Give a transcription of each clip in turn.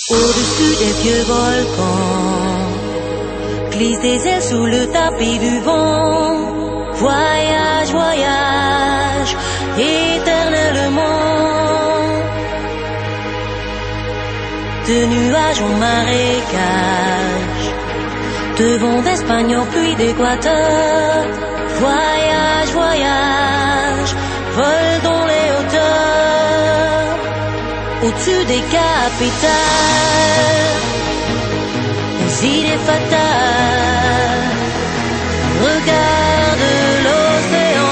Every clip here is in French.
Au-dessus des vieux volcans, glisse des ailes sous le tapis du vent. Voyage, voyage, éternellement. De nuages en marécage, de vents d'Espagne en pluie d'Équateur. Voyage, voyage, vol dans les hauteurs. Au-dessus des capitales, les idées fatales. Regarde l'océan.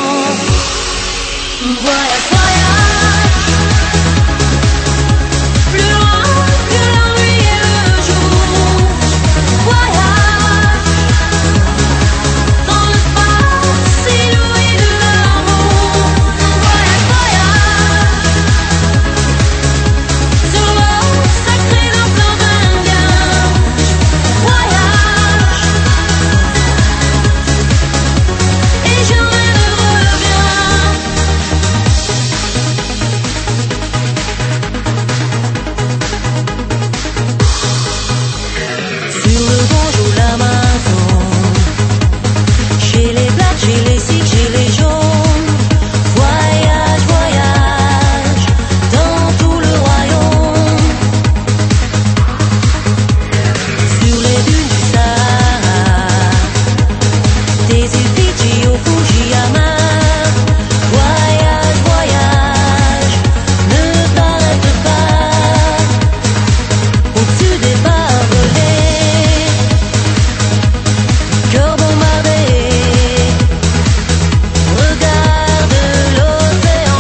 Voyage, voyage, plus loin que la nuit et le jour. Voyage, dans l'espace inouï de l'amour. Voyage, voyage, sur l'eau sacrée d'un fleur d'Indien. Voyage, et jamais ne reviens. Sur le Gange ou l'Amazone, chez les blacks, chez les sikhs, chez les jaunes. Voyage, voyage, dans tout le royaume. Sur les dunes du Sahara, des îles Fidji au Fujiyama. Voyage, voyage, ne t'arrête pas. Au-dessus des barbelés, cœur bombardé. Regarde l'océan.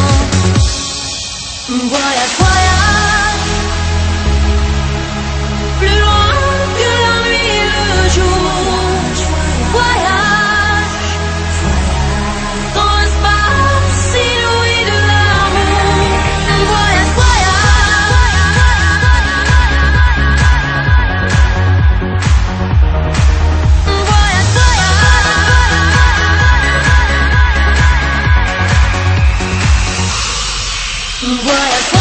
Voyage, voyage, plus loin que la nuit et le jour. Voyage, dans l'espace inouï de l'amour. Voyage, voyage, voyage, voyage, voyage.